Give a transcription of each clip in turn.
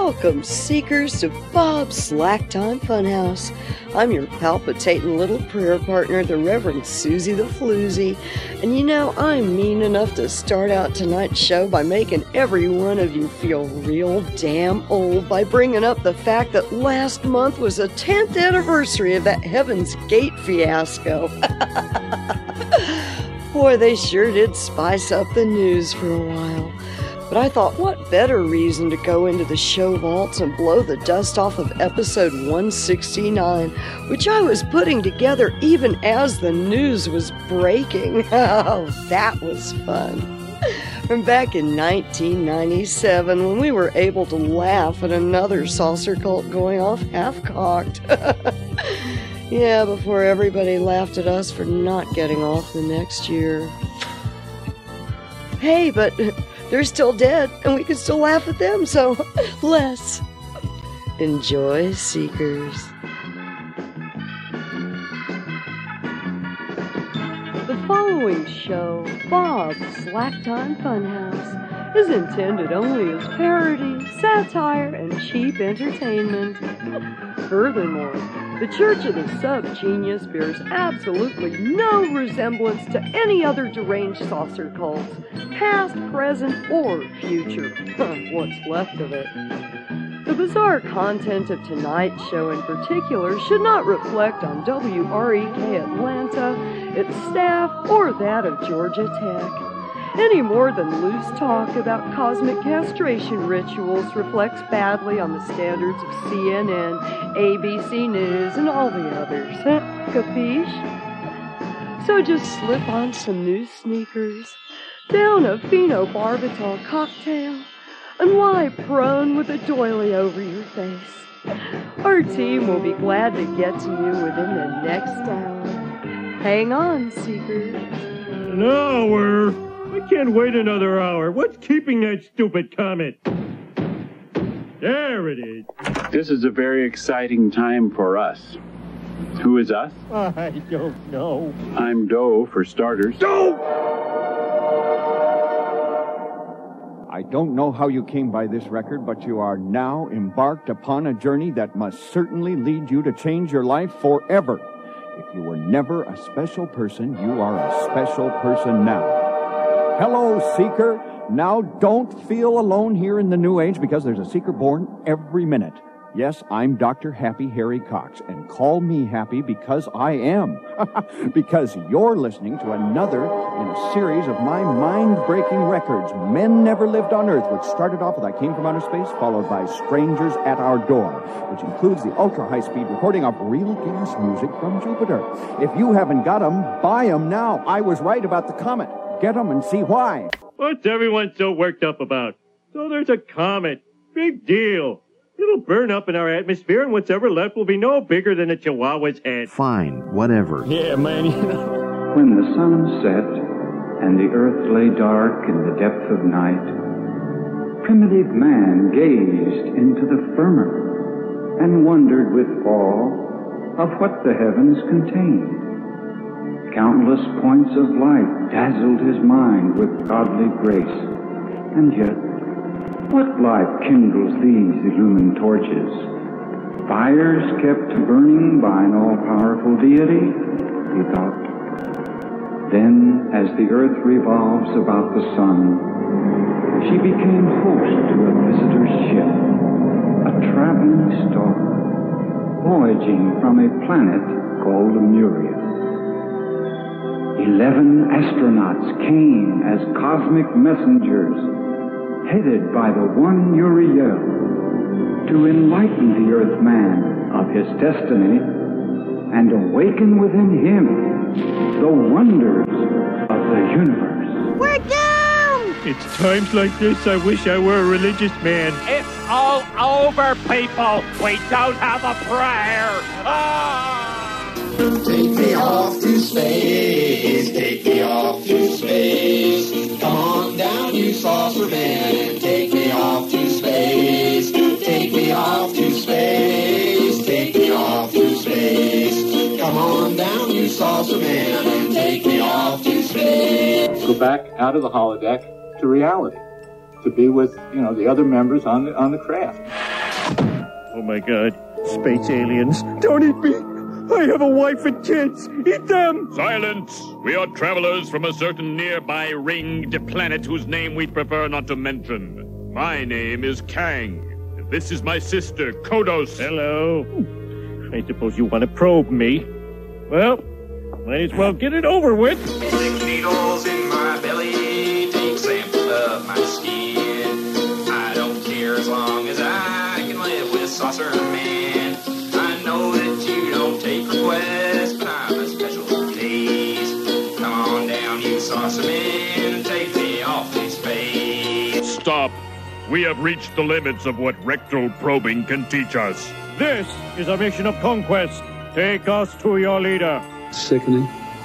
Welcome, seekers, to Bob's Slack Time Funhouse. I'm your palpitating little prayer partner, the Reverend Susie the Floozy. And you know, I'm mean enough to start out tonight's show by making every one of you feel real damn old by bringing up the fact that last month was the 10th anniversary of that Heaven's Gate fiasco. Boy, they sure did spice up the news for a while. But I thought, what better reason to go into the show vaults and blow the dust off of episode 169, which I was putting together even as the news was breaking. Oh, that was fun. From back in 1997, when we were able to laugh at another saucer cult going off half-cocked. Yeah, before everybody laughed at us for not getting off the next year. Hey, but they're still dead, and we can still laugh at them, so let's enjoy, seekers. The following show, Bob's Slack Time Funhouse, is intended only as parody, satire, and cheap entertainment. Furthermore, the Church of the Sub-Genius bears absolutely no resemblance to any other deranged saucer cults, past, present, or future. What's left of it. The bizarre content of tonight's show in particular should not reflect on WREK Atlanta, its staff, or that of Georgia Tech. Any more than loose talk about cosmic castration rituals reflects badly on the standards of CNN, ABC News, and all the others. Capiche? So just slip on some new sneakers, down a phenobarbital cocktail, and lie prone with a doily over your face. Our team will be glad to get to you within the next hour. Hang on, seekers. An hour? I can't wait another hour. What's keeping that stupid comet? There it is. This is a very exciting time for us. Who is us? I don't know. I'm Doe, for starters. Doe! I don't know how you came by this record, but you are now embarked upon a journey that must certainly lead you to change your life forever. If you were never a special person, you are a special person now. Hello, Seeker. Now, don't feel alone here in the New Age, because there's a Seeker born every minute. Yes, I'm Dr. Happy Harry Cox, and call me Happy because I am. Because you're listening to another in a series of my mind-breaking records, Men Never Lived on Earth, which started off with I Came from Outer Space, followed by Strangers at Our Door, which includes the ultra-high-speed recording of real gas music from Jupiter. If you haven't got 'em, buy 'em now. I was right about the comet. Get 'em and see why. What's everyone so worked up about? So there's a comet. Big deal. It'll burn up in our atmosphere, and what's ever left will be no bigger than a chihuahua's head. Fine, whatever. Yeah, man, you know. When the sun set and the earth lay dark in the depth of night, primitive man gazed into the firmament and wondered with awe of what the heavens contained. Countless points of light dazzled his mind with godly grace, and yet, what life kindles these illumined torches? Fires kept burning by an all-powerful deity, he thought. Then, as the earth revolves about the sun, she became host to a visitor's ship, a traveling star, voyaging from a planet called Lemuria. 11 astronauts came as cosmic messengers, headed by the one Uriel, to enlighten the Earthman of his destiny and awaken within him the wonders of the universe. We're down! It's times like this I wish I were a religious man. It's all over, people. We don't have a prayer. Take me off to space. Take me off to space. Come on down, you saucer man. Take me off to space. Take me off to space. Take me off to space. Come on down, you saucer man, and take me off to space. Go back out of the holodeck to reality, to be with, the other members on the craft. Oh, my God. Space aliens. Don't eat me. I have a wife and kids. Eat them. Silence! We are travelers from a certain nearby ringed planet whose name we'd prefer not to mention. My name is Kang. This is my sister, Kodos. Hello. I suppose you want to probe me. Well, might as well get it over with. Stick needles in my belly, take sample of my skin. I don't care as long as I can live with Saucer Man. I know that you don't take requests, but I'm a special case. Come on down, you Saucer Man, and take me off this space. Stop. We have reached the limits of what rectal probing can teach us. This is a mission of conquest. Take us to your leader. Sickening.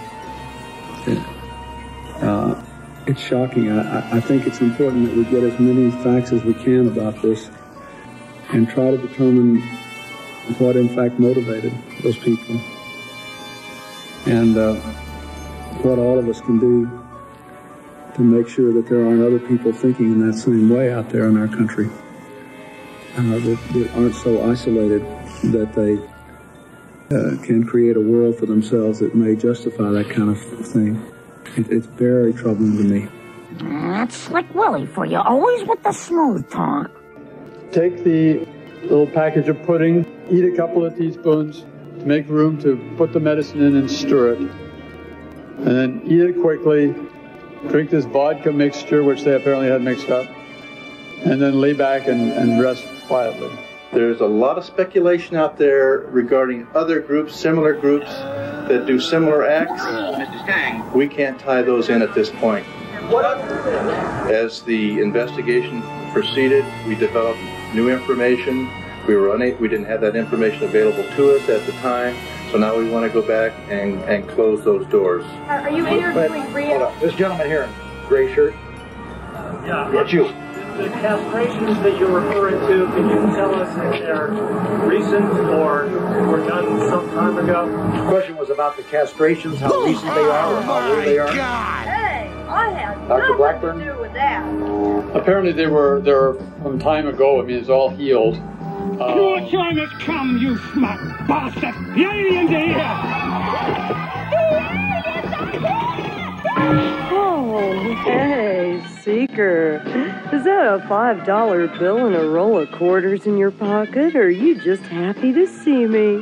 It's shocking. I think it's important that we get as many facts as we can about this and try to determine what in fact motivated those people and what all of us can do to make sure that there aren't other people thinking in that same way out there in our country that aren't so isolated that they can create a world for themselves that may justify that kind of thing. It's very troubling to me. That's Slick Willie for you, always with the smooth talk. Take the little package of pudding, eat a couple of teaspoons to make room to put the medicine in and stir it. And then eat it quickly, drink this vodka mixture, which they apparently had mixed up, and then lay back and rest quietly. There's a lot of speculation out there regarding other groups, similar groups, that do similar acts. Mr. Kang. We can't tie those in at this point. As the investigation proceeded, we developed new information. We didn't have that information available to us at the time, so now we want to go back and close those doors. Are you interviewing Rhea? Hold on. This gentleman here in gray shirt. Yeah. That's you. The castrations that you're referring to, can you tell us if they're recent or were done some time ago? The question was about the castrations, how recent they are or how old they are. Hey, I had Dr. nothing Blackburn? to do with that. Apparently they were from time ago. I mean, it's all healed. Your time has come, you smart bastard! The aliens are here! Oh, hey, Seeker. Is that a $5 bill and a roll of quarters in your pocket, or are you just happy to see me?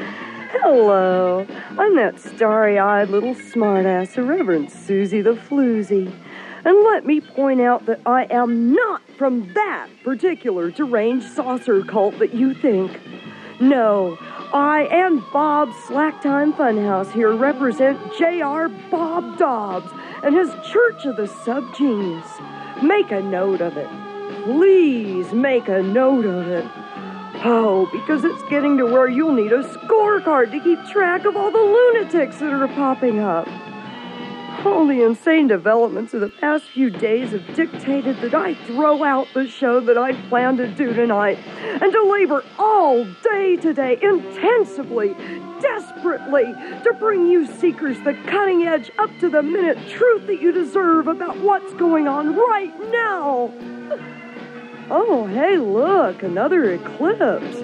Hello, I'm that starry-eyed little smartass, Reverend Susie the Floozy. And let me point out that I am not from that particular deranged saucer cult that you think. No, I and Bob Slacktime Funhouse here represent J.R. Bob Dobbs and his Church of the Subgenius. Make a note of it. Please make a note of it. Oh, because it's getting to where you'll need a scorecard to keep track of all the lunatics that are popping up. All the insane developments of the past few days have dictated that I throw out the show that I'd planned to do tonight and to labor all day today, intensively, desperately, to bring you seekers the cutting-edge, up-to-the-minute truth that you deserve about what's going on right now. Oh, hey, look, another eclipse.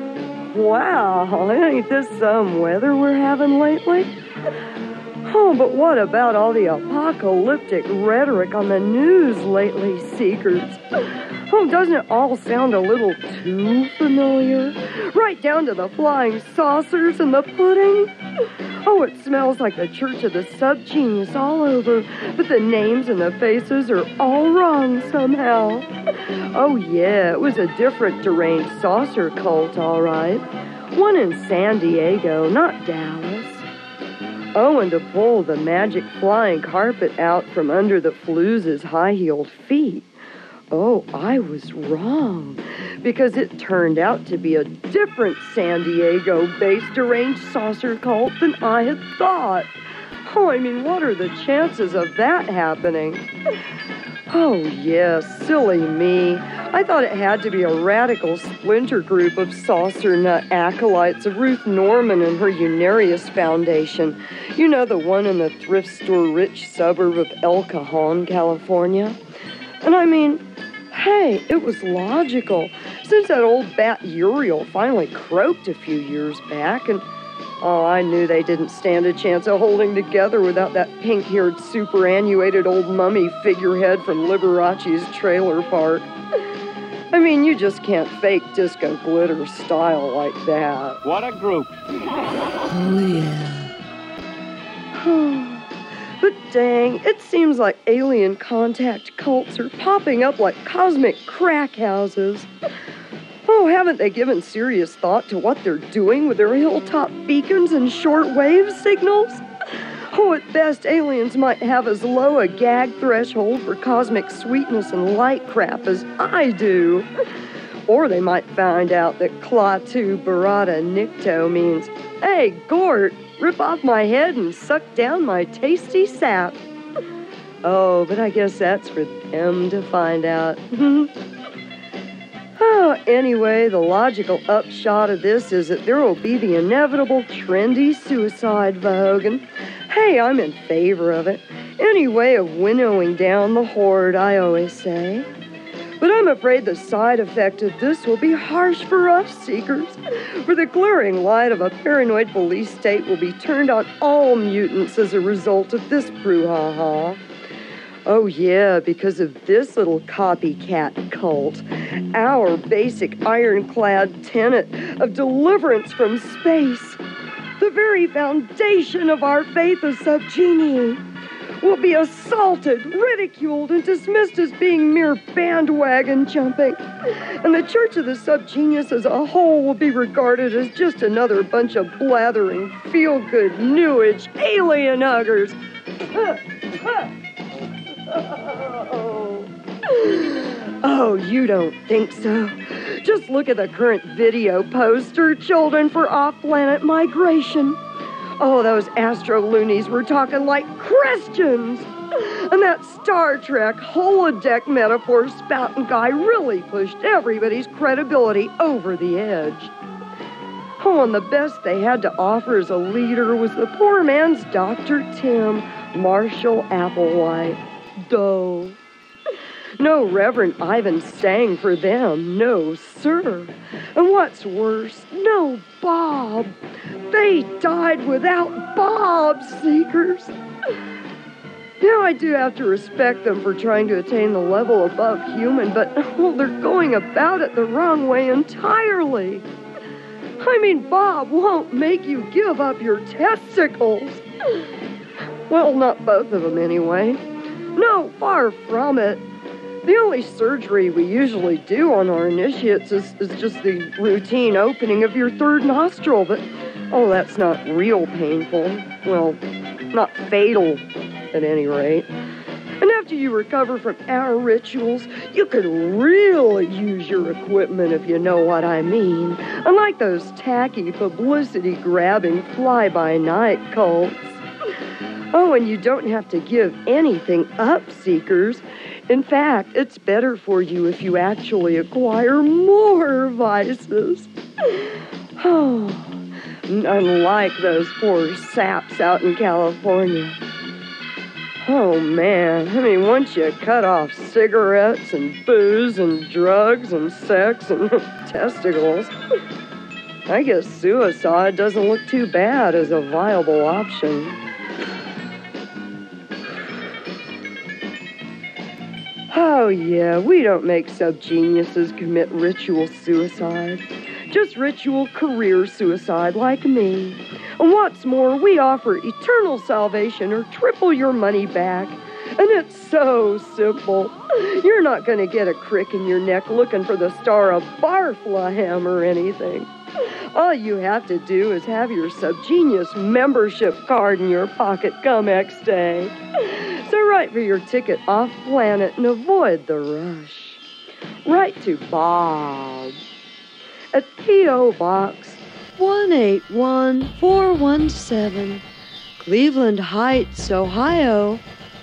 Wow, ain't this some weather we're having lately? Oh, but what about all the apocalyptic rhetoric on the news lately, Seekers? Oh, doesn't it all sound a little too familiar? Right down to the flying saucers and the pudding? Oh, it smells like the Church of the Subgenius all over, but the names and the faces are all wrong somehow. Oh, yeah, it was a different deranged saucer cult, all right. One in San Diego, not Dallas. Oh, and to pull the magic flying carpet out from under the Flooz's high-heeled feet. Oh, I was wrong, because it turned out to be a different San Diego-based deranged saucer cult than I had thought. Oh, I mean, what are the chances of that happening? Oh, yes, silly me. I thought it had to be a radical splinter group of saucer nut acolytes of Ruth Norman and her Unarius Foundation. You know, the one in the thrift store-rich suburb of El Cajon, California. And I mean, hey, it was logical. since that old bat Uriel finally croaked a few years back, and I knew they didn't stand a chance of holding together without that pink-haired, superannuated old mummy figurehead from Liberace's trailer park. I mean, you just can't fake disco glitter style like that. What a group. Oh, yeah. But dang, it seems like alien contact cults are popping up like cosmic crack houses. Oh, haven't they given serious thought to what they're doing with their hilltop beacons and shortwave signals? Oh, at best, aliens might have as low a gag threshold for cosmic sweetness and light crap as I do. Or they might find out that Klaatu Barada Nikto means, hey, Gort, rip off my head and suck down my tasty sap. Oh, but I guess that's for them to find out. Oh, anyway, the logical upshot of this is that there will be the inevitable trendy suicide vogue, and hey, I'm in favor of it. Any way of winnowing down the horde, I always say. But I'm afraid the side effect of this will be harsh for us seekers, for the glaring light of a paranoid police state will be turned on all mutants as a result of this brouhaha. Oh yeah, because of this little copycat cult, our basic ironclad tenet of deliverance from space, the very foundation of our faith of subgenii, will be assaulted, ridiculed, and dismissed as being mere bandwagon jumping. And the Church of the Subgenius as a whole will be regarded as just another bunch of blathering, feel-good, new-age alien huggers. Oh, you don't think so? Just look at the current video poster, Children for Off-Planet Migration. Oh, those astro-loonies were talking like Christians. And that Star Trek holodeck metaphor spouting guy really pushed everybody's credibility over the edge. Oh, and the best they had to offer as a leader was the poor man's Dr. Tim Marshall Applewhite. Duh. No Reverend Ivan sang for them, no sir. And what's worse, no Bob. They died without Bob, seekers. Now I do have to respect them for trying to attain the level above human, but they're going about it the wrong way entirely. I mean, Bob won't make you give up your testicles. Well, not both of them anyway. No, far from it. The only surgery we usually do on our initiates is just the routine opening of your third nostril, but, that's not real painful. Well, not fatal, at any rate. And after you recover from our rituals, you could really use your equipment if you know what I mean. Unlike those tacky, publicity-grabbing, fly-by-night cults. Oh, and you don't have to give anything up, seekers. In fact, it's better for you if you actually acquire more vices. Oh, unlike those poor saps out in California. Oh, man, I mean, once you cut off cigarettes and booze and drugs and sex and testicles, I guess suicide doesn't look too bad as a viable option. Oh, yeah, we don't make subgeniuses commit ritual suicide. Just ritual career suicide like me. And what's more, we offer eternal salvation or triple your money back. And it's so simple. You're not going to get a crick in your neck looking for the star of Barflahem or anything. All you have to do is have your Subgenius membership card in your pocket come X day. So write for your ticket off planet and avoid the rush. Write to Bob at P.O. Box 181417, Cleveland Heights, Ohio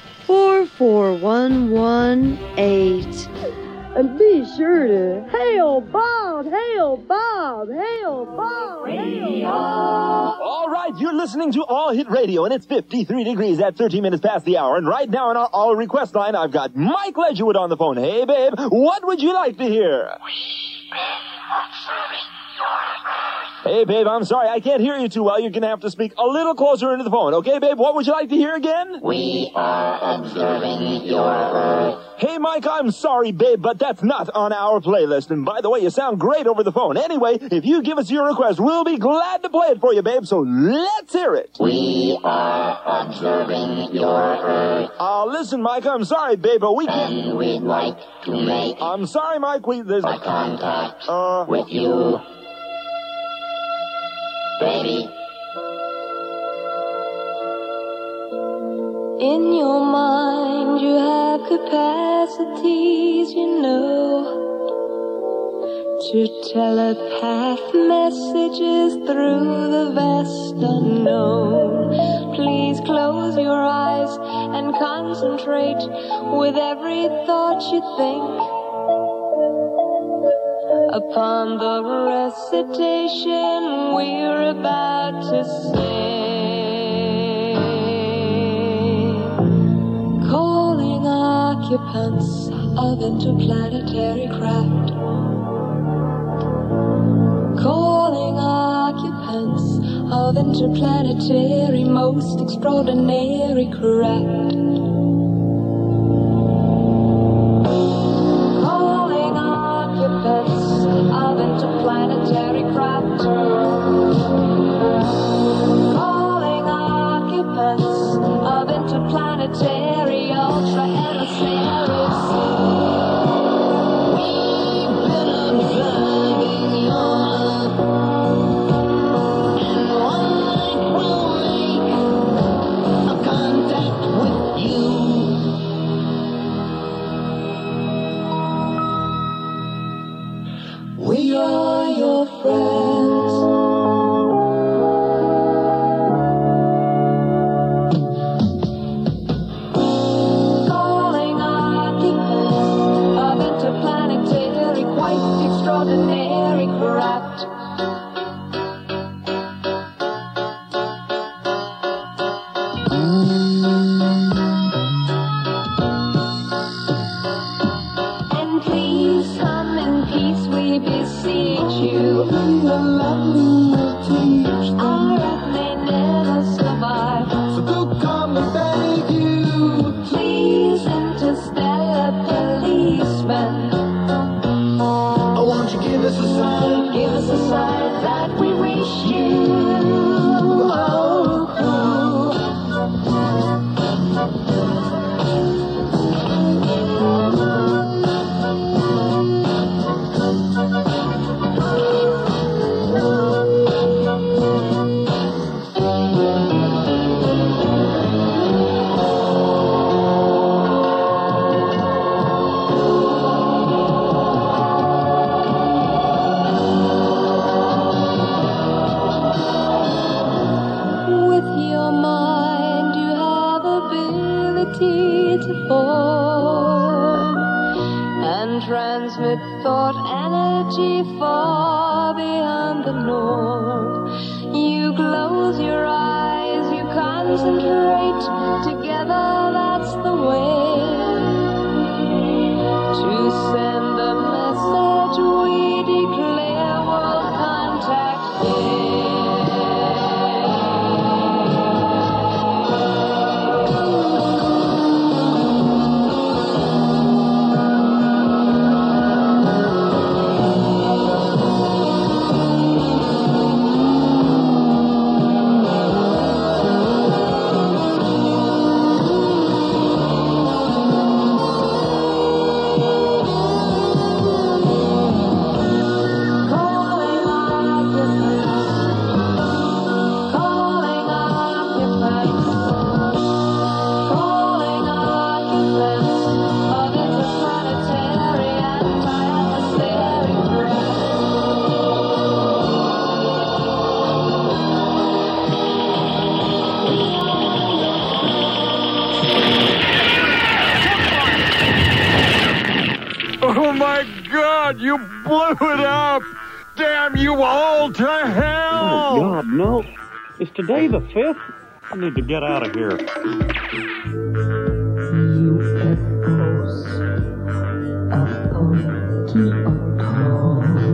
44118. And be sure to hail Bob, hail Bob, hail Bob, hail Bob. All right, you're listening to All Hit Radio, and it's 53 degrees at 13 minutes past the hour. And right now on our All Request line, I've got Mike Ledgerwood on the phone. Hey, babe, what would you like to hear? Hey, babe, I'm sorry. I can't hear you too well. You're going to have to speak a little closer into the phone. Okay, babe? What would you like to hear again? We are observing your Earth. Hey, Mike, I'm sorry, babe, but that's not on our playlist. And by the way, you sound great over the phone. Anyway, if you give us your request, we'll be glad to play it for you, babe. So let's hear it. We are observing your Earth. Listen, Mike, I'm sorry, babe, but we can't... And we'd like to make... I'm sorry, Mike, there's... a contact with you. Baby. In your mind you have capacities, you know, to telepath messages through the vast unknown. Please close your eyes and concentrate with every thought you think upon the recitation we're about to sing. Calling occupants of interplanetary craft. Calling occupants of interplanetary most extraordinary craft. Calling occupants of interplanetary craft. Calling occupants of interplanetary ultra-emissaries. We've been observing your Earth, and one night we'll make a contact with you. We are your friends. Calling occupants of interplanetary, quite extraordinary craft. And please come in peace, we beseech you. And the love we will teach. Our Earth may never survive. So do come and beg you. Please, interstellar policeman. Oh, won't you give us a sign? Give us a sign that we wish you. With your mind you have ability to form and transmit thought energy far beyond the norm. You close your eyes, you concentrate, together that's the way to send a message we declare world contact day. Oh my God, you blew it up! Damn you all to hell! Oh God, no. Is today the 5th? I need to get out of here. UFOs upon the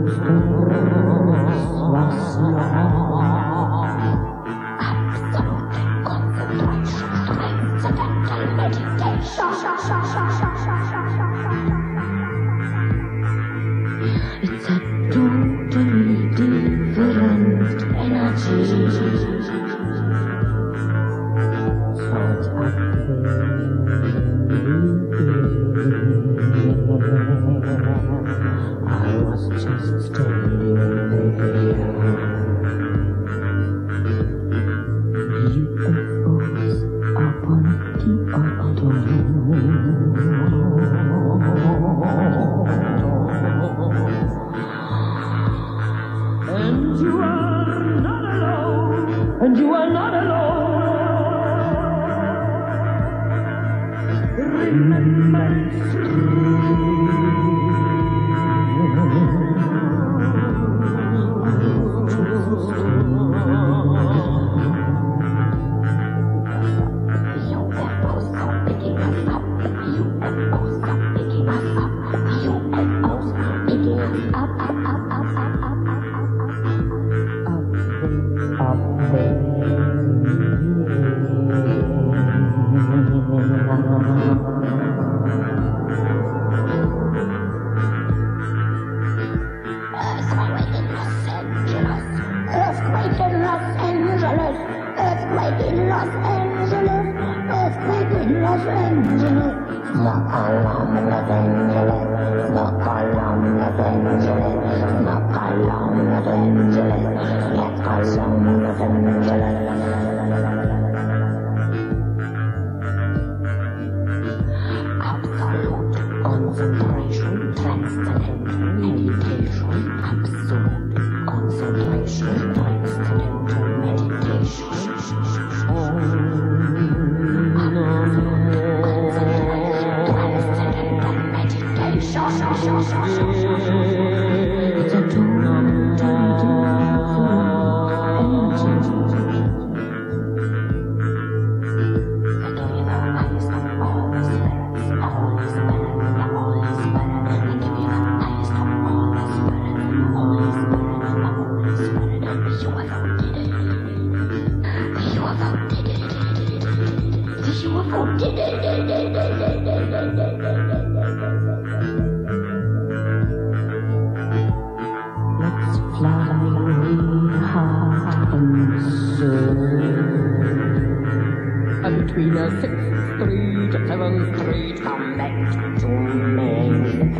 Between a 6th Street and 7th Street, come back to me.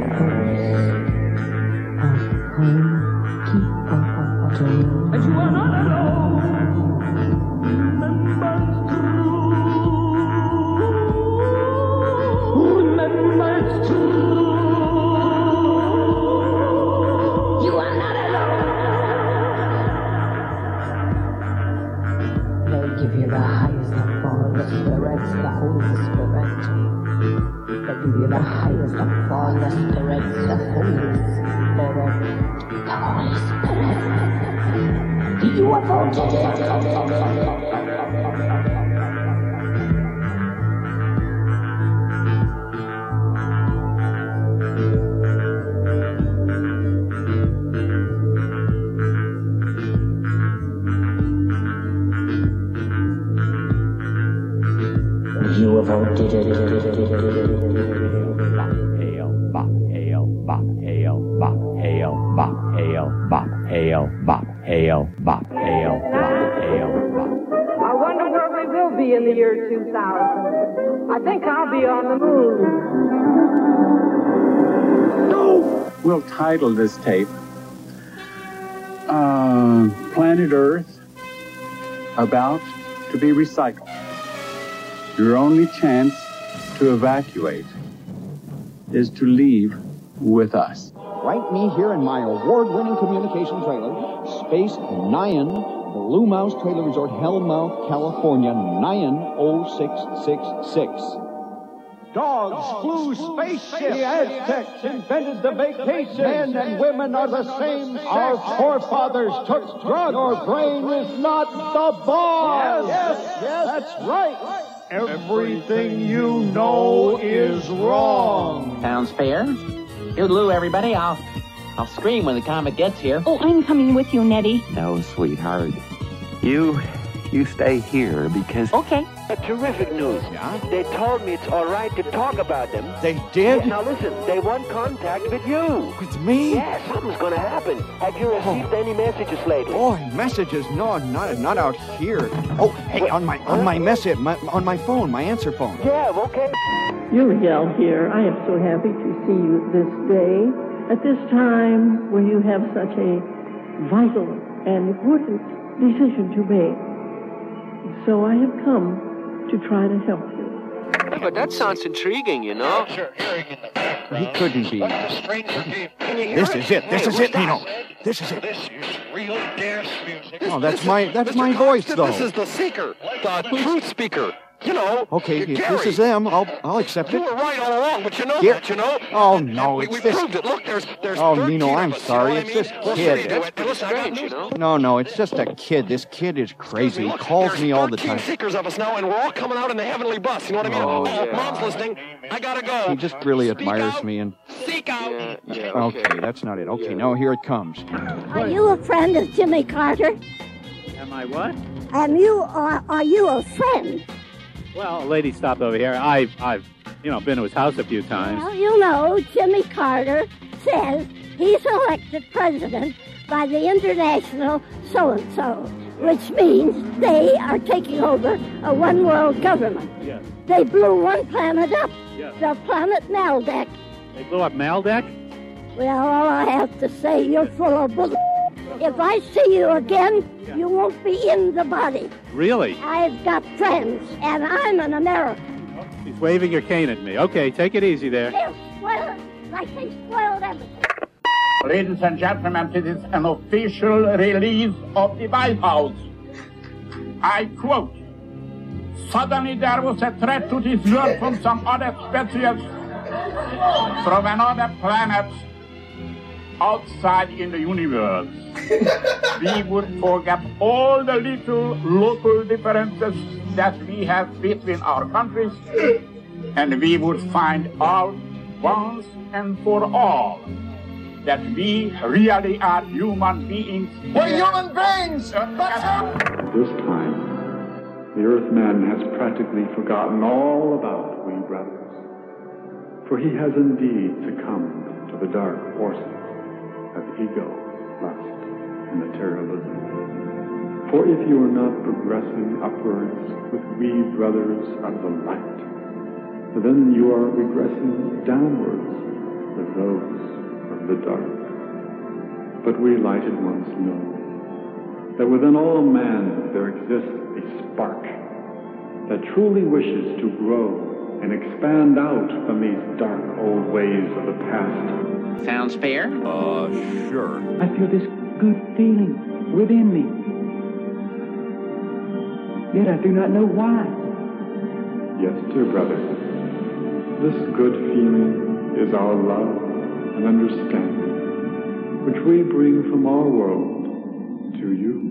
And you are not alone. Remember it's true. Remember it's true. You are not alone. They'll give you the highest of all the spirits, the Holy Spirit. They'll give you the highest of all the spirits, the Holy Spirit. The Holy Spirit. You are voted. You have I wonder where we will be in the year 2000. I think I'll be on the moon. No! We'll title this tape Planet Earth About to be Recycled. Your only chance to evacuate is to leave with us. Right me here in my award-winning communication trailer, Space Nyan, Blue Mouse Trailer Resort, Hellmouth, California, 90666. Dogs flew spaceships. The Aztecs invented the vacation. Men and women are the same. Our forefathers took drugs. Your brain is not the boss. Yes, that's right. Everything you know is wrong. Sounds fair. Toodaloo, everybody. I'll I'll scream when the comet gets here. Oh, I'm coming with you, Nettie. No, sweetheart. You stay here because... Okay. Terrific news. Yeah? They told me it's all right to talk about them. They did? Yeah, now listen, they want contact with you. With me? Yeah, something's gonna happen. Have you received any messages lately? Oh, messages? No, not out here. Oh, hey, on my phone, my answer phone. Yeah, okay. Uriel here. I am so happy to see you this day, at this time when you have such a vital and important decision to make. So I have come to try to help you. Yeah, but that sounds intriguing, you know. He couldn't be. This is it. This is it, Nino. This is it. This is real dance music. Oh, that's my voice, though. This is the seeker, the truth speaker. You know. Okay, if Gary, this is them, I'll accept it. You were right all along, but you know Here. that, you know. Oh no, we it's this. proved it. Look, there's. Oh, 13 Nino, I'm of us, sorry. You know It's this what I mean? kid. That's pretty strange, you know. No, it's just a kid. This kid is crazy. He calls me all the time. There's 13 seekers of us now, and we're all coming out in the heavenly bus. You know what I mean? Oh, yeah. Mom's listening. I gotta go. He just really admires me and... Seek out. Yeah, Okay, that's not it. Okay, no, here it comes. Are you a friend of Jimmy Carter? Am I what? Are you a friend? Well, a lady stopped over here. I've been to his house a few times. Well, you know, Jimmy Carter says he's elected president by the international so-and-so, which means they are taking over a one-world government. Yes. They blew one planet up, Yes. the planet Maldak. They blew up Maldak? Well, all I have to say, you're full of bull. If I see you again, you won't be in the body. Really? I've got friends, and I'm an American. He's waving your cane at me. Okay, take it easy there. They'll spoil it like they spoiled everything. Ladies and gentlemen, this is an official release of the White House. I quote, "Suddenly there was a threat to this world from some other species from another planet outside in the universe. We would forget all the little local differences that we have between our countries, and we would find out once and for all that we really are human beings. We're human beings! At this time, the Earthman has practically forgotten all about we brothers, for he has indeed succumbed to the dark forces of ego, lust, and materialism. For if you are not progressing upwards with we brothers of the light, then you are regressing downwards with those of the dark. But we lighted ones know that within all man there exists a spark that truly wishes to grow and expand out from these dark old ways of the past. Sounds fair? Sure. I feel this good feeling within me. Yet I do not know why. Yes, dear brother, this good feeling is our love and understanding, which we bring from our world to you.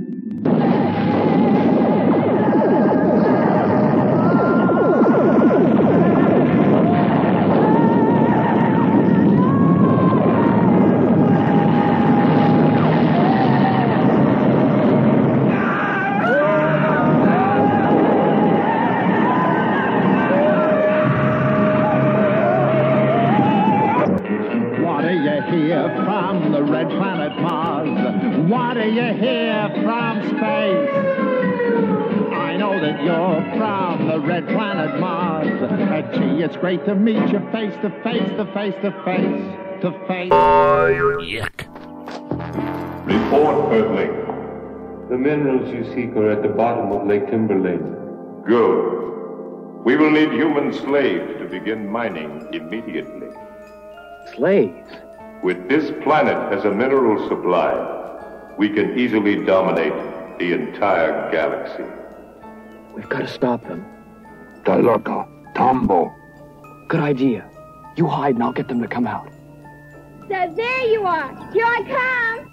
What do you hear from the red planet Mars? What do you hear from space? I know that you're from the red planet Mars. Gee, it's great to meet you face to face, to face to face, to face. Yuck. Report, Earthling. The minerals you seek are at the bottom of Lake Timberlane. Good. We will need human slaves to begin mining immediately. Slaves? With this planet as a mineral supply, we can easily dominate the entire galaxy. We've got to stop them. Talaka, Tambo. Good idea. You hide and I'll get them to come out. So there you are. Here I come.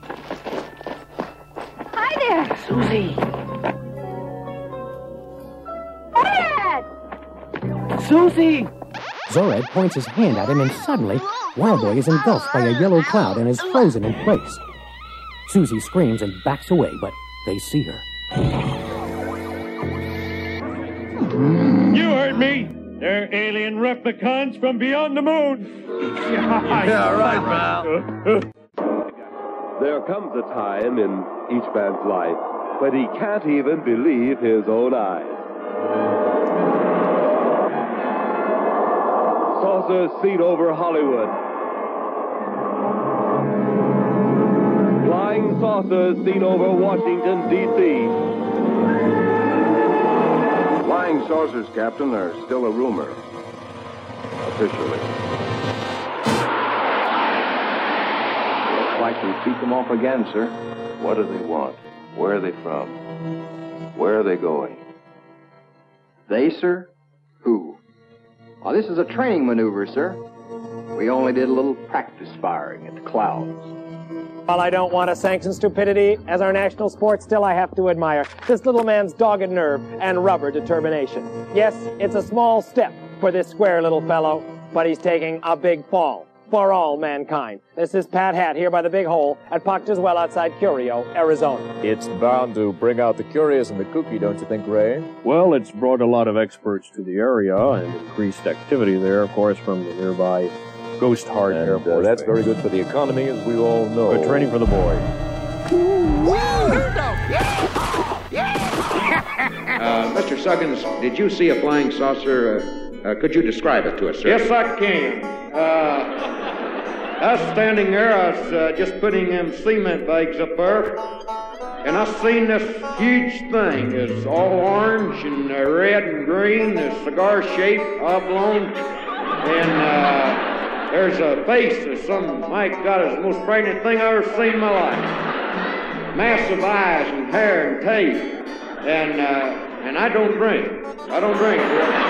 Hi there. Susie. Dad! Susie! Zored points his hand at him and suddenly, Wildboy is engulfed by a yellow cloud and is frozen in place. Susie screams and backs away, but they see her. You heard me! They're alien replicants from beyond the moon! Yeah, right, pal. There comes a time in each man's life when he can't even believe his own eyes. Saucers seen over Hollywood. Flying saucers seen over Washington, D.C. Flying saucers, Captain, are still a rumor. Officially. Looks like we beat them off again, sir. What do they want? Where are they from? Where are they going? They, sir? Who? Oh, this is a training maneuver, sir. We only did a little practice firing at the clouds. While I don't want to sanction stupidity as our national sport, still I have to admire this little man's dogged nerve and rubber determination. Yes, it's a small step for this square little fellow, but he's taking a big fall for all mankind. This is Pat Hat here by the Big Hole at Proctor's Well outside Curio, Arizona. It's bound to bring out the curious and the kooky, don't you think, Ray? Well, it's brought a lot of experts to the area and increased activity there, of course, from the nearby Ghost Heart Air Force that's Base. very good for the economy, as we all know. Good training for the boy. Mr. Suggins, did you see a flying saucer? Could you describe it to us, sir? Yes, I can. I was standing there, I was just putting them cement bags up there, and I seen this huge thing. It's all orange and red and green, it's cigar shaped, oblong, and there's a face of some, my God, it's the most pregnant thing I've ever seen in my life. Massive eyes and hair and teeth, and I don't drink. I don't drink.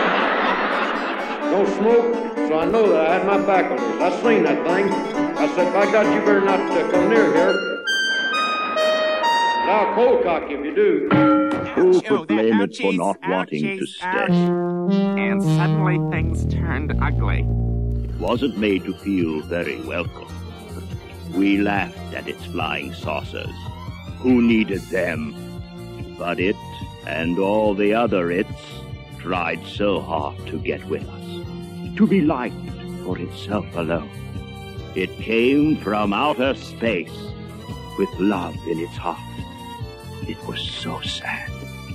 Don't smoke, so I know that I had my back on this. I seen that thing. I said, by God, you better not come near here. I'll cold cock you if you do. Who could blame it for not wanting to stay? And suddenly things turned ugly. It wasn't made to feel very welcome. We laughed at its flying saucers. Who needed them? But it, and all the other its, tried so hard to get with us. To be liked for itself alone. It came from outer space with love in its heart. It was so sad.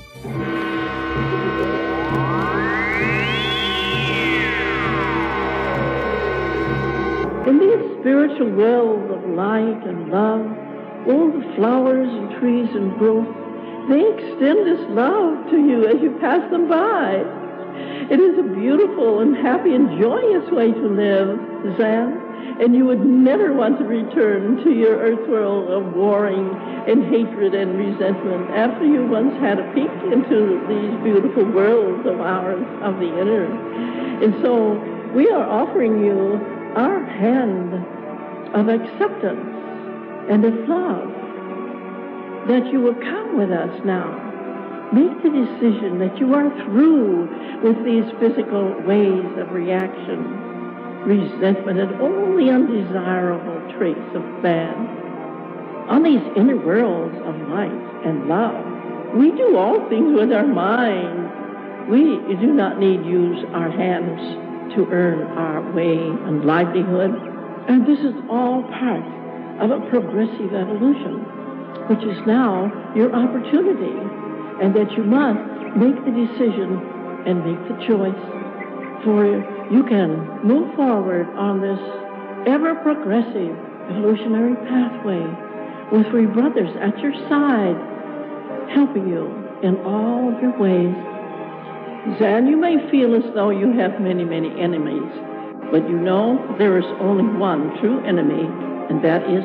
In this spiritual world of light and love, all the flowers and trees and growth, they extend this love to you as you pass them by. It is a beautiful and happy and joyous way to live, Zan, and you would never want to return to your earth world of warring and hatred and resentment after you once had a peek into these beautiful worlds of ours, of the inner. And so we are offering you our hand of acceptance and of love, that you will come with us now. Make the decision that you are through with these physical ways of reaction, resentment, and all the undesirable traits of man. On these inner worlds of light and love, we do all things with our mind. We do not need to use our hands to earn our way and livelihood. And this is all part of a progressive evolution, which is now your opportunity. And that you must make the decision and make the choice, for you can move forward on this ever-progressive evolutionary pathway with three brothers at your side, helping you in all of your ways. Zan, you may feel as though you have many, many enemies, but you know there is only one true enemy, and that is...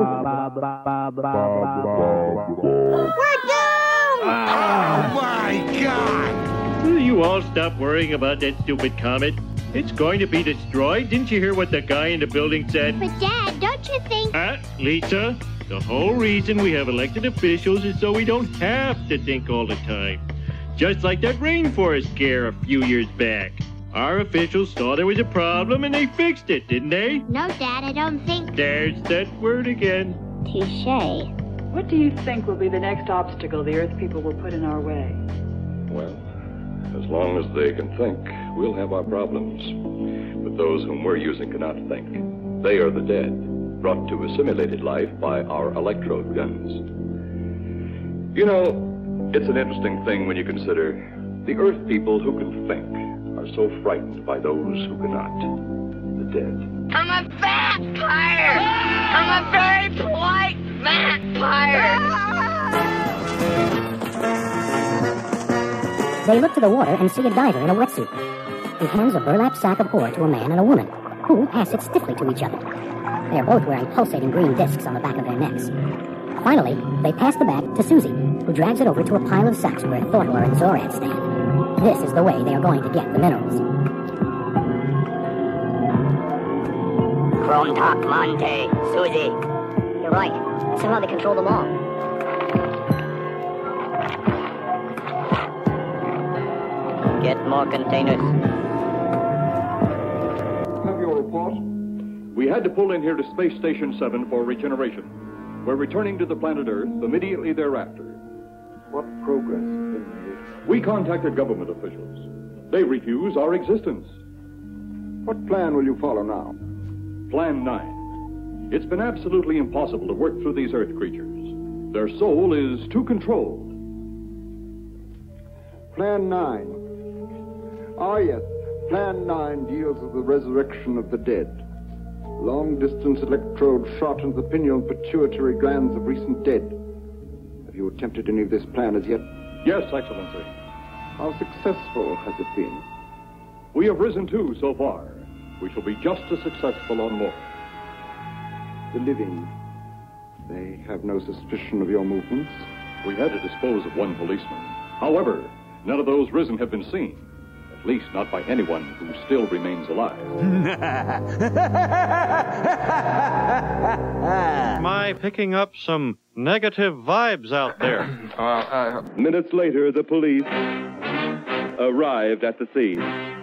Oh, my God! Will you all stop worrying about that stupid comet? It's going to be destroyed. Didn't you hear what the guy in the building said? But, Dad, don't you think... Lisa, the whole reason we have elected officials is so we don't have to think all the time. Just like that rainforest scare a few years back. Our officials saw there was a problem and they fixed it, didn't they? No, Dad, I don't think... There's that word again. Touché. What do you think will be the next obstacle the Earth people will put in our way? Well, as long as they can think, we'll have our problems. But those whom we're using cannot think. They are the dead, brought to a simulated life by our electrode guns. You know, it's an interesting thing when you consider the Earth people who can think are so frightened by those who cannot. The dead. I'm a vampire! I'm a very polite vampire! They look to the water and see a diver in a wetsuit. He hands a burlap sack of ore to a man and a woman, who pass it stiffly to each other. They are both wearing pulsating green discs on the back of their necks. Finally, they pass the bag to Susie, who drags it over to a pile of sacks where Thortor and Zorad stand. This is the way they are going to get the minerals. Krontak Monte, Susie. You're right. Somehow they control them all. Get more containers. Have your report? We had to pull in here to Space Station 7 for regeneration. We're returning to the planet Earth immediately thereafter. What progress has been made? We contacted government officials. They refuse our existence. What plan will you follow now? Plan 9. It's been absolutely impossible to work through these Earth creatures. Their soul is too controlled. Plan 9. Ah, yes. Plan 9 deals with the resurrection of the dead. Long-distance electrode shot into the pineal and pituitary glands of recent dead. Have you attempted any of this plan as yet? Yes, Excellency. How successful has it been? We have risen 2 so far. We shall be just as successful on more. The living, they have no suspicion of your movements? We had to dispose of 1 policeman. However, none of those risen have been seen. At least not by anyone who still remains alive. Am I picking up some negative vibes out there? Minutes later, the police arrived at the scene.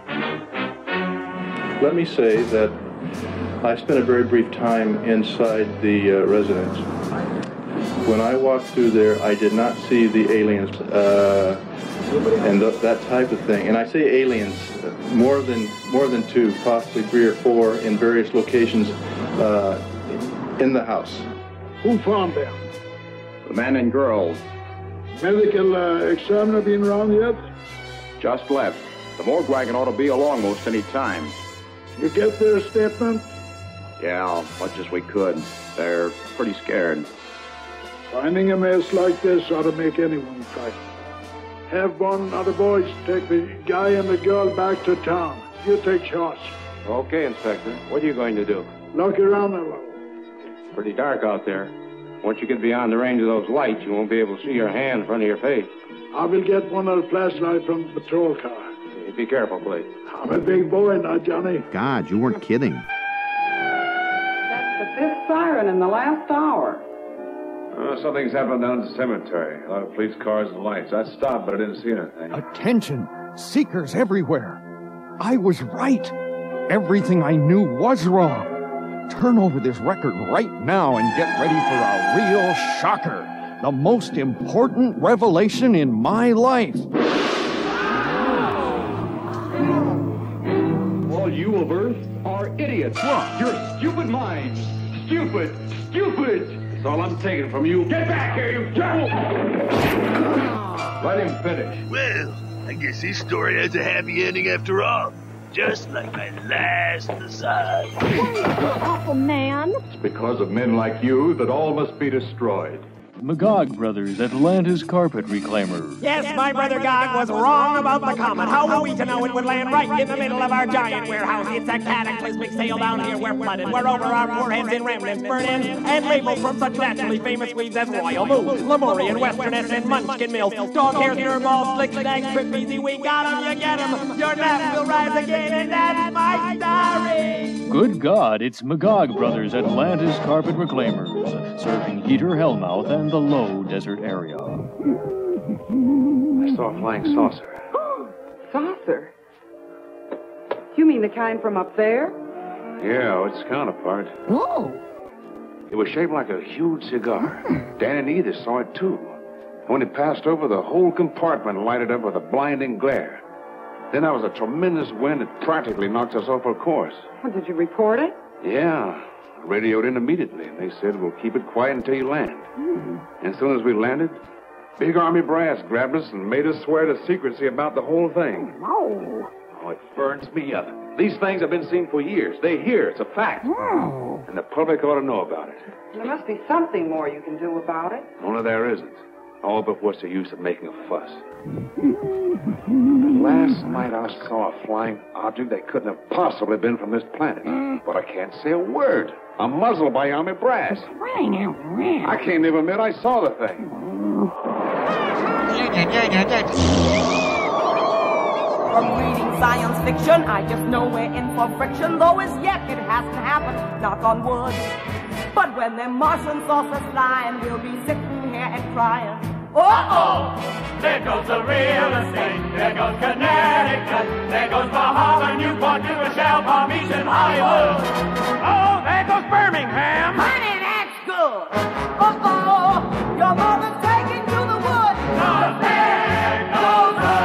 Let me say that I spent a very brief time inside the residence. When I walked through there, I did not see the aliens and that type of thing. And I say aliens, more than 2, possibly 3 or 4 in various locations in the house. Who found them? The men and girls. Medical examiner been around yet? Just left. The morgue wagon ought to be along most any time. You get their statement? Yeah, much as we could. They're pretty scared. Finding a mess like this ought to make anyone frightened. Have one of the boys take the guy and the girl back to town. You take charge. Okay, Inspector. What are you going to do? Look around a little. Pretty dark out there. Once you get beyond the range of those lights, you won't be able to see your hand in front of your face. I will get one of the flashlights from the patrol car. Be careful, please. I'm a big boy now, Johnny. God, you weren't kidding. That's the 5th siren in the last hour. Something's happened down at the cemetery. A lot of police cars and lights. I stopped, but I didn't see anything. Attention! Seekers everywhere. I was right. Everything I knew was wrong. Turn over this record right now and get ready for a real shocker. The most important revelation in my life. All you of Earth are idiots. What? Your stupid minds. Stupid. Stupid. That's all I'm taking from you. Get back here, you devil! Let him finish. Well, I guess this story has a happy ending after all. Just like my last aside. Awful man. It's because of men like you that all must be destroyed. Magog Brothers, Atlantis carpet reclaimer. Yes, my brother Gog was wrong about the comet. How were we to know it would land right in the middle of our giant warehouse? It's a cataclysmic sale down here. We're flooded. We're over our foreheads in remnants, burn-ins, and labels from such naturally famous weeds as Royal Moose, Lemurian, Westerness, and Munchkin Mills. Dog hair, dirtballs, slick snags, trip easy. We got 'em, you get 'em. Your nap will rise again, and that's my story. Good God, it's Magog Brothers, Atlantis carpet reclaimers, serving Heater, Hellmouth, and the low desert area. I saw a flying saucer. Saucer? You mean the kind from up there? Yeah, its counterpart. Oh. It was shaped like a huge cigar. Dan and Edith saw it, too. When it passed over, the whole compartment lighted up with a blinding glare. Then there was a tremendous wind that practically knocked us off our course. Well, did you report it? Yeah. Radioed in immediately. They said, we'll keep it quiet until you land. And as soon as we landed, big army brass grabbed us and made us swear to secrecy about the whole thing. Oh. Oh, it burns me up. These things have been seen for years. They hear. It's a fact. Oh. And the public ought to know about it. There must be something more you can do about it. Only there isn't. Oh, but what's the use of making a fuss? Last night I saw a flying object that couldn't have possibly been from this planet. But I can't say a word. I'm muzzled by army brass. I can't even admit I saw the thing. From reading science fiction, I just know we're in for friction, though as yet it hasn't happened, knock on wood. But when them Martian saucers flying, we'll be sitting here and crying. Uh-oh! There goes the real estate, there goes Connecticut, there goes Bahama, Newport, New Rochelle, Palm Beach, and Hollywood. Oh, there goes Birmingham. Honey, that's good. Uh-oh! Your mother's taking to the woods. 'Cause there goes the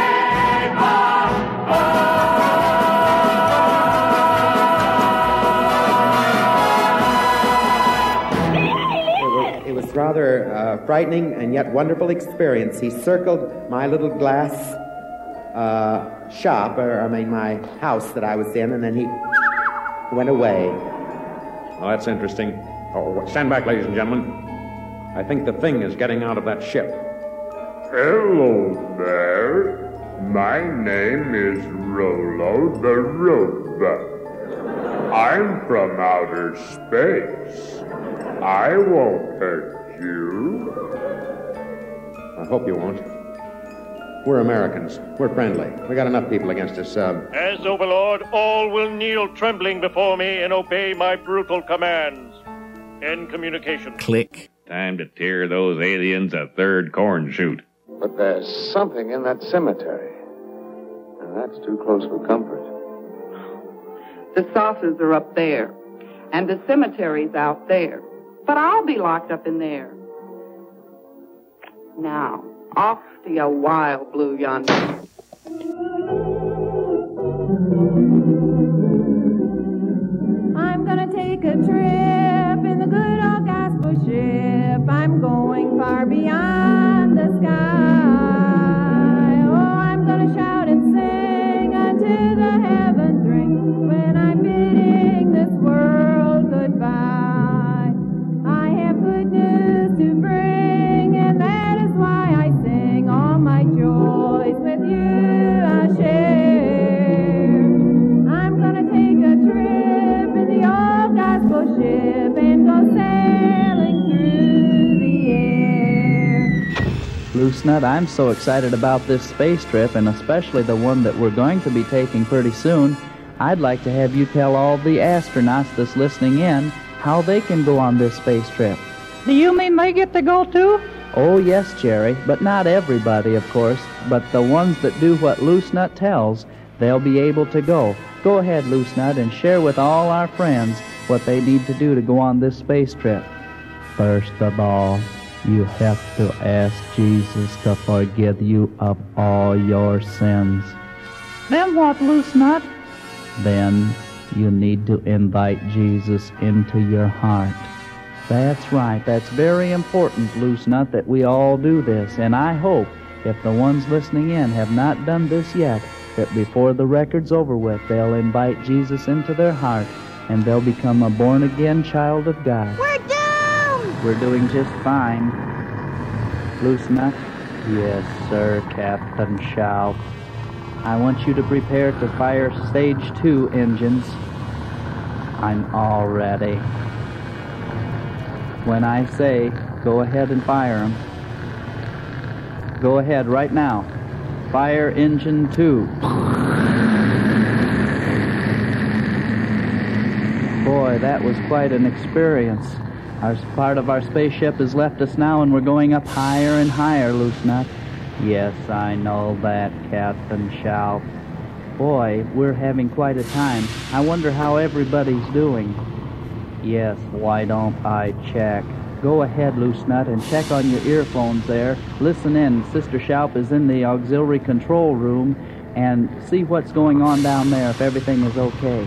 It was rather frightening and yet wonderful experience. He circled my little glass shop, my house that I was in, and then he went away. Well, that's interesting. Oh, stand back, ladies and gentlemen. I think the thing is getting out of that ship. Hello there. My name is Rollo the Robot. I'm from outer space. I won't hurt you. I hope you won't. We're Americans. We're friendly. We got enough people against us. As Overlord, all will kneel trembling before me and obey my brutal commands. End communication. Click. Time to tear those aliens a third corn shoot. But there's something in that cemetery. And that's too close for comfort. The saucers are up there, and the cemetery's out there. But I'll be locked up in there. Now, off to your wild blue yonder. I'm gonna take a trip in the good old gospel ship. I'm going far beyond the sky. Oh, I'm gonna shout and sing until the heavens ring when I'm bidding this world goodbye. I have good news to bring, and that is why I sing. All my joys with you I share. I'm gonna take a trip in the old gospel ship and go sailing through the air. Loose Nut, I'm so excited about this space trip, and especially the one that we're going to be taking pretty soon. I'd like to have you tell all the astronauts that's listening in how they can go on this space trip. Do you mean they get to go too? Oh, yes, Jerry, but not everybody, of course. But the ones that do what Loose Nut tells, they'll be able to go. Go ahead, Loose Nut, and share with all our friends what they need to do to go on this space trip. First of all, you have to ask Jesus to forgive you of all your sins. Then what, Loose Nut? Then you need to invite Jesus into your heart. That's right. That's very important, Loose Nut, that we all do this. And I hope, if the ones listening in have not done this yet, that before the record's over with, they'll invite Jesus into their heart, and they'll become a born-again child of God. We're doomed! We're doing just fine. Loose Nut? Yes, sir, Captain Shout. I want you to prepare to fire Stage 2 engines. I'm all ready. When I say, go ahead and fire them. Go ahead right now. Fire Engine 2. Boy, that was quite an experience. Our part of our spaceship has left us now, and we're going up higher and higher, Loose Nut. Yes, I know that, Captain Shout. Boy, we're having quite a time. I wonder how everybody's doing. Yes, why don't I check? Go ahead, Loose Nut, and check on your earphones there. Listen in. Sister Shoup is in the auxiliary control room, and see what's going on down there, if everything is okay.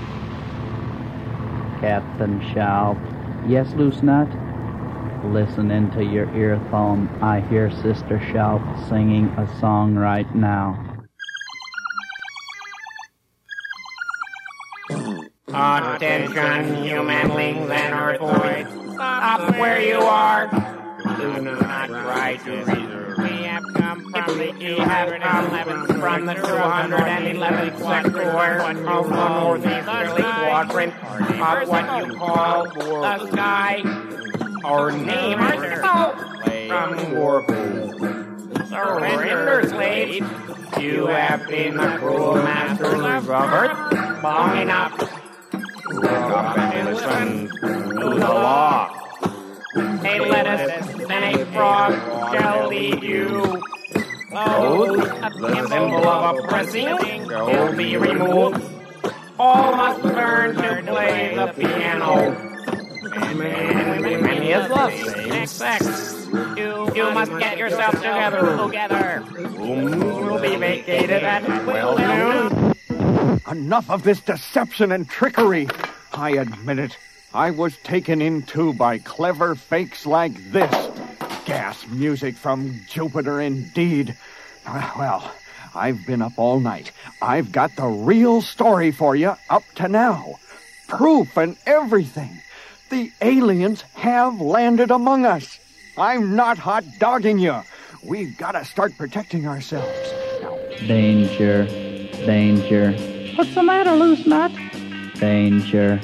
Captain Shoup. Yes, Loose Nut? Listen into your earphone. I hear Sister Shoup singing a song right now. Attention, humanlings and earthboys. Stop where you are. Do not try to reason. We have come from the 211th sector of the northeasterly quadrant of what you call the sky. Our name is from Warpool. Surrender, slaves. You have been the cruel masters of Earth long enough. Look up and listen to the law. A lettuce and a frog shall lead you. Clothes, the symbol of oppressing, will be removed. All must learn to play the piano. And women is the same sex. You must get yourself together. Rooms will be vacated at 12 noon. Enough of this deception and trickery. I admit it. I was taken in too by clever fakes like this. Gas music from Jupiter indeed. Well, I've been up all night. I've got the real story for you up to now. Proof and everything. The aliens have landed among us. I'm not hot-dogging you. We've got to start protecting ourselves. Now, danger. What's the matter, Loose Nut? Danger.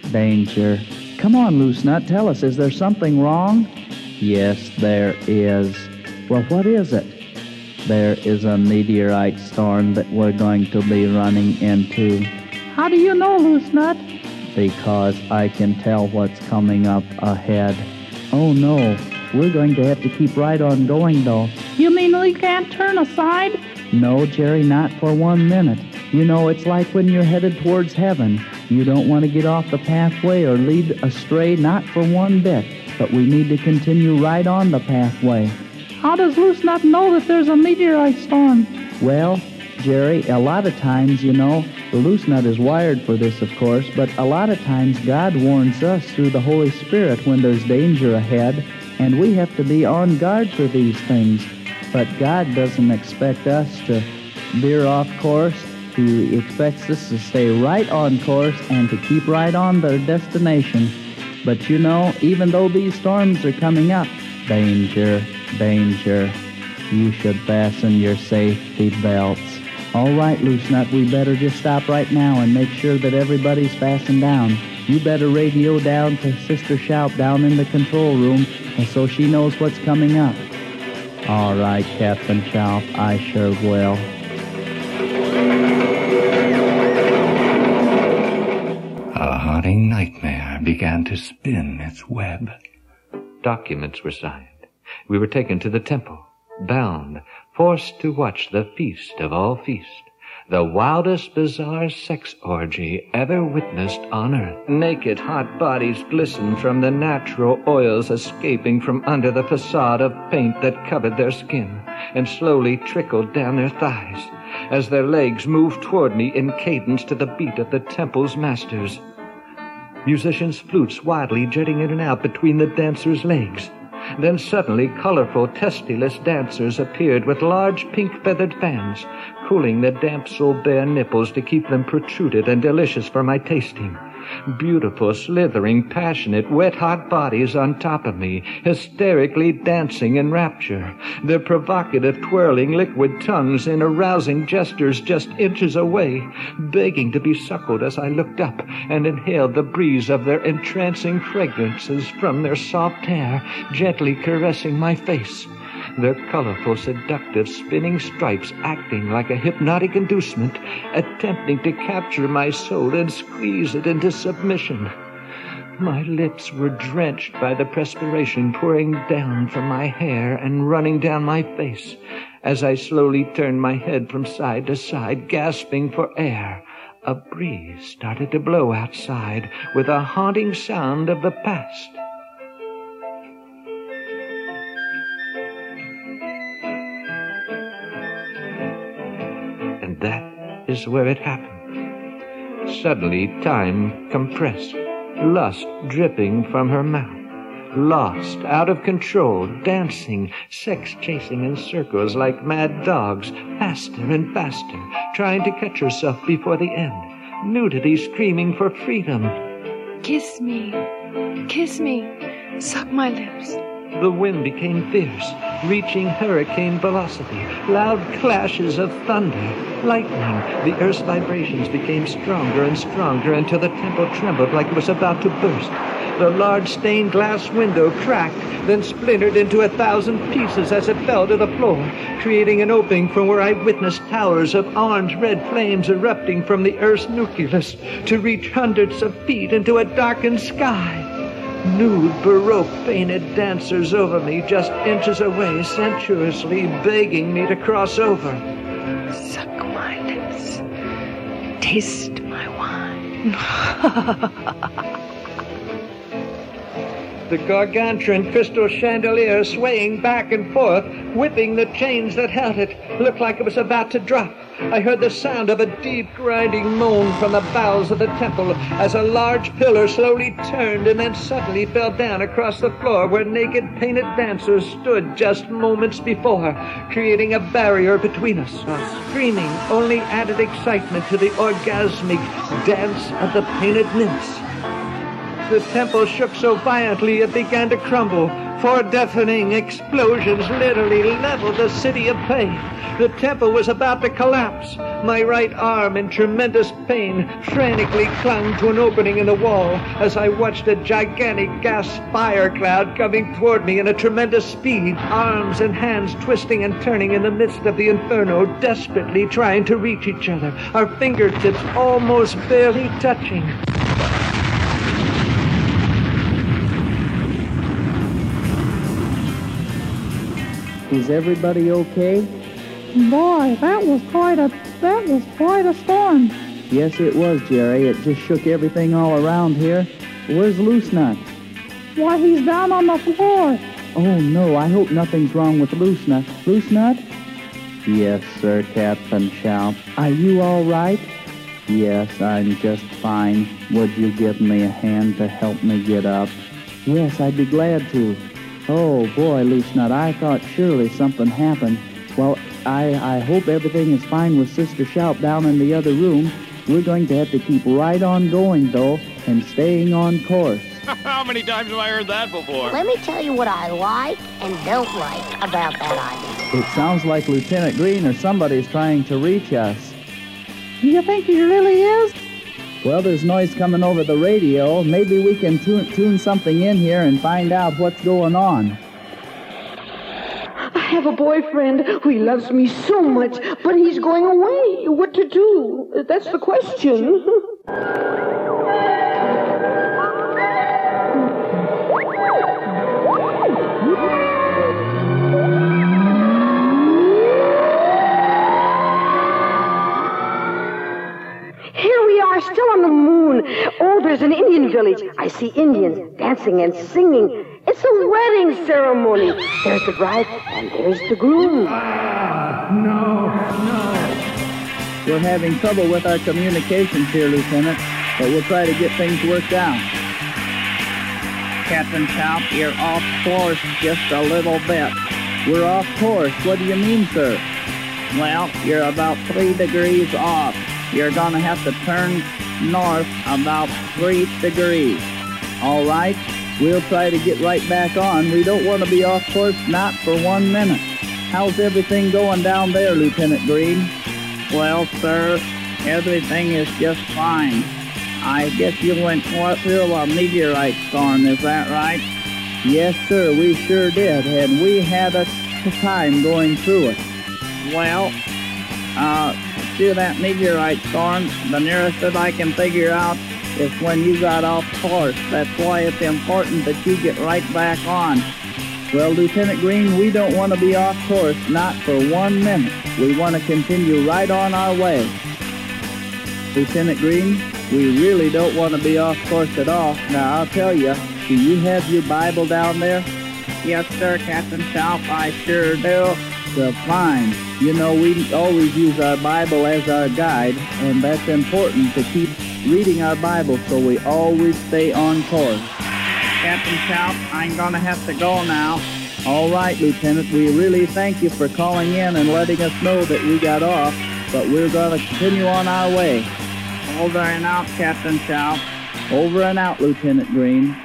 Come on, Loose Nut, tell us, is there something wrong? Yes, there is. Well, what is it? There is a meteorite storm that we're going to be running into. How do you know, Loose Nut? Because I can tell what's coming up ahead. Oh, no. We're going to have to keep right on going, though. You mean we can't turn aside? No, Jerry, not for 1 minute. You know, it's like when you're headed towards heaven. You don't want to get off the pathway or lead astray, not for one bit. But we need to continue right on the pathway. How does Loose Nut know that there's a meteorite storm? Well, Jerry, a lot of times, you know, the Loose Nut is wired for this, of course, but a lot of times God warns us through the Holy Spirit when there's danger ahead, and we have to be on guard for these things. But God doesn't expect us to veer off course. He expects us to stay right on course and to keep right on their destination. But you know, even though these storms are coming up, danger, you should fasten your safety belts. All right, Loose Nut, we better just stop right now and make sure that everybody's fastened down. You better radio down to Sister Shoup down in the control room, and so she knows what's coming up. All right, Captain Shoup, I sure will. A haunting nightmare began to spin its web. Documents were signed. We were taken to the temple, bound, forced to watch the feast of all feasts, the wildest bizarre sex orgy ever witnessed on earth. Naked hot bodies glistened from the natural oils escaping from under the facade of paint that covered their skin and slowly trickled down their thighs as their legs moved toward me in cadence to the beat of the temple's masters. Musicians' flutes wildly jetting in and out between the dancers' legs. Then suddenly colorful, testiless dancers appeared with large pink-feathered fans, cooling the damsel bare nipples to keep them protruded and delicious for my tasting. Beautiful, slithering, passionate, wet-hot bodies on top of me, hysterically dancing in rapture. Their provocative, twirling, liquid tongues in arousing gestures just inches away, begging to be suckled as I looked up and inhaled the breeze of their entrancing fragrances from their soft hair, gently caressing my face. Their colorful, seductive, spinning stripes acting like a hypnotic inducement, attempting to capture my soul and squeeze it into submission. My lips were drenched by the perspiration pouring down from my hair and running down my face as I slowly turned my head from side to side, gasping for air. A breeze started to blow outside with a haunting sound of the past. And that is where it happened. Suddenly, time compressed, lust dripping from her mouth. Lost, out of control, dancing, sex-chasing in circles like mad dogs, faster and faster, trying to catch herself before the end. Nudity screaming for freedom. Kiss me, suck my lips. The wind became fierce, reaching hurricane velocity. Loud clashes of thunder, lightning. The earth's vibrations became stronger and stronger until the temple trembled like it was about to burst. The large stained glass window cracked, then splintered into 1,000 pieces as it fell to the floor, creating an opening from where I witnessed towers of orange-red flames erupting from the earth's nucleus to reach hundreds of feet into a darkened sky. Nude, Baroque-painted dancers over me, just inches away, sensuously begging me to cross over. Suck my lips. Taste my wine. The gargantuan crystal chandelier swaying back and forth, whipping the chains that held it, looked like it was about to drop. I heard the sound of a deep grinding moan from the bowels of the temple as a large pillar slowly turned and then suddenly fell down across the floor where naked painted dancers stood just moments before, creating a barrier between us. Screaming only added excitement to the orgasmic dance of the painted nymphs. The temple shook so violently it began to crumble. 4 deafening explosions literally leveled the city of pain. The temple was about to collapse. My right arm, in tremendous pain, frantically clung to an opening in the wall as I watched a gigantic gas fire cloud coming toward me in a tremendous speed, arms and hands twisting and turning in the midst of the inferno, desperately trying to reach each other, our fingertips almost barely touching. Is everybody okay? Boy, that was quite a storm. Yes, it was, Jerry. It just shook everything all around here. Where's Loose Nut? Why, he's down on the floor. Oh, no, I hope nothing's wrong with Loose Nut. Loose Nut? Yes, sir, Captain Shout. Are you all right? Yes, I'm just fine. Would you give me a hand to help me get up? Yes, I'd be glad to. Oh, boy, Loose Nut, I thought surely something happened. Well, I hope everything is fine with Sister Shout down in the other room. We're going to have to keep right on going, though, and staying on course. How many times have I heard that before? Let me tell you what I like and don't like about that idea. It sounds like Lieutenant Green or somebody's trying to reach us. You think he really is? Well, there's noise coming over the radio. Maybe we can tune something in here and find out what's going on. I have a boyfriend who loves me so much, but he's going away. What to do? That's the question. Still on the moon. Oh, there's an Indian village. I see Indians dancing and singing. It's a wedding ceremony. There's the bride and there's the groom. No. We're having trouble with our communications here, Lieutenant, but we'll try to get things worked out. Captain Shout, you're off course just a little bit. We're off course. What do you mean, sir? Well, you're about 3 degrees off. You're going to have to turn north about 3 degrees. All right? We'll try to get right back on. We don't want to be off course, not for 1 minute. How's everything going down there, Lieutenant Green? Well, sir, everything is just fine. I guess you went through a meteorite storm, is that right? Yes, sir, we sure did, and we had a time going through it. Well, through that meteorite storm, the nearest that I can figure out is when you got off course. That's why it's important that you get right back on. Well, Lieutenant Green, we don't want to be off course, not for 1 minute. We want to continue right on our way. Lieutenant Green, we really don't want to be off course at all. Now, I'll tell you, do you have your Bible down there? Yes, sir, Captain Shelf, I sure do. Well, fine. You know, we always use our Bible as our guide, and that's important to keep reading our Bible so we always stay on course. Captain Shelf, I'm going to have to go now. All right, Lieutenant, we really thank you for calling in and letting us know that we got off, but we're going to continue on our way. Over and out, Captain Shelf. Over and out, Lieutenant Green.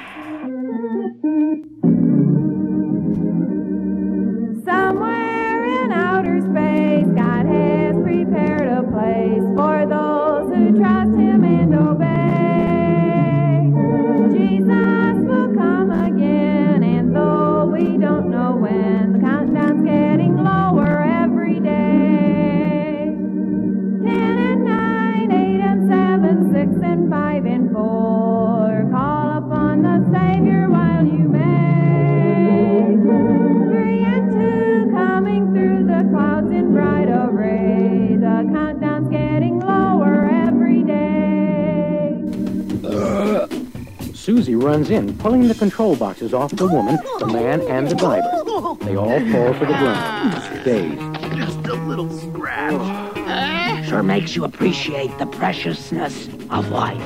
Somewhere in outer space, God has prepared a place for those who trust Him and obey. Jesus will come again, and though we don't know when, the countdown's getting lower every day. 10 and 9, 8 and 7, 6 and 5 and 4. Call upon the Savior while you may. 3 and 2 coming through the clouds in bright array. The countdown's getting lower every day. Susie runs in, pulling the control boxes off the woman, the man, and the driver. They all fall to the ground, dazed. Just a little scratch. Sure makes you appreciate the preciousness of life.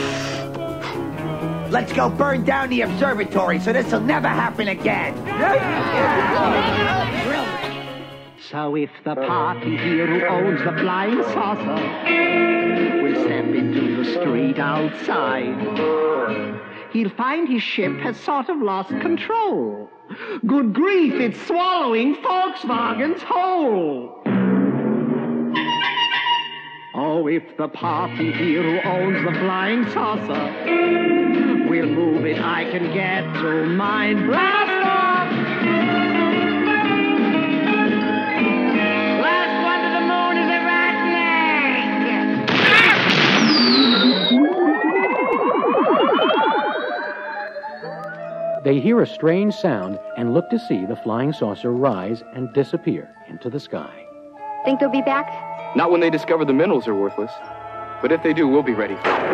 Let's go burn down the observatory so this'll never happen again. So if the party here who owns the flying saucer will step into the street outside, he'll find his ship has sort of lost control. Good grief, it's swallowing Volkswagen's whole. Oh, if the party here who owns the flying saucer will move it, I can get to mine. Blast off! Last one to the moon is a rattlesnake! They hear a strange sound and look to see the flying saucer rise and disappear into the sky. Think they'll be back? Not when they discover the minerals are worthless. But if they do, we'll be ready for it.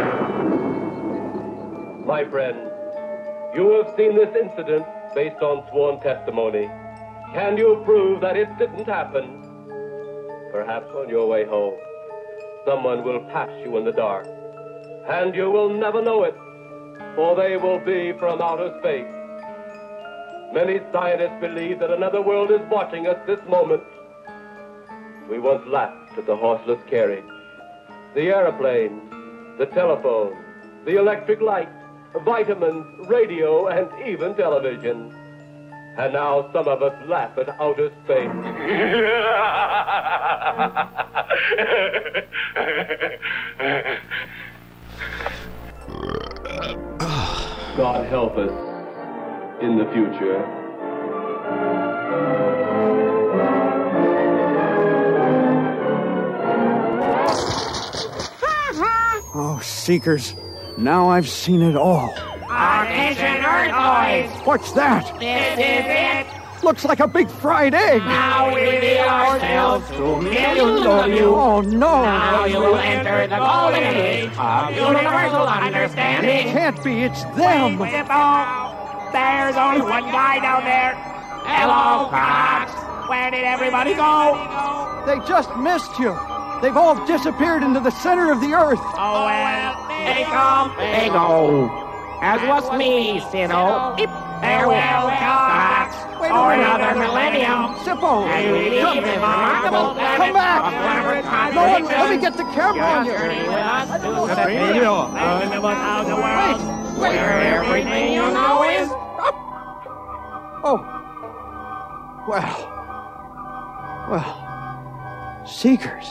My friend, you have seen this incident based on sworn testimony. Can you prove that it didn't happen? Perhaps on your way home, someone will pass you in the dark, and you will never know it, for they will be from outer space. Many scientists believe that another world is watching us this moment. We once laughed at the horseless carriage, the airplane, the telephone, the electric light, vitamins, radio, and even television. And now some of us laugh at outer space. God help us in the future. Oh, Seekers, now I've seen it all. Our ancient Earthboys! What's that? This is it! Looks like a big fried egg! Now we reveal ourselves to millions of you! Oh, no! Now you will enter the golden age of universal understanding! It can't be, it's them! Zippo! There's only one guy down there! Hello, Cox! Where did everybody go? They just missed you! They've all disappeared into the center of the earth! Oh, well, they come, they go. As was me, Siddo. Farewell, Cox, for another millennium. Zippo! And we leave this remarkable Come back! No, let me get the camera on you! Where everything you know is... Oh. Well, Seekers.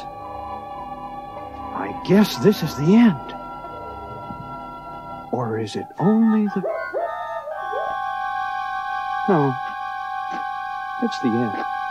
I guess this is the end. Or is it only the... No, it's the end.